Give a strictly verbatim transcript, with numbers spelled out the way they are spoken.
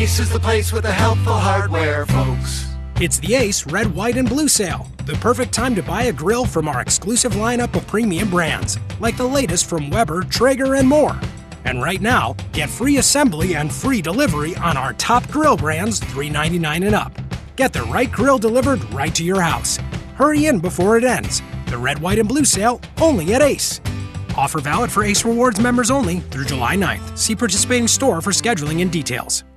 Ace is the place with the helpful hardware, folks. It's the Ace Red, White, and Blue sale. The perfect time to buy a grill from our exclusive lineup of premium brands, like the latest from Weber, Traeger, and more. And right now, get free assembly and free delivery on our top grill brands, three ninety-nine and up. Get the right grill delivered right to your house. Hurry in before it ends. The Red, White, and Blue sale only at Ace. Offer valid for Ace Rewards members only through July ninth. See participating store for scheduling and details.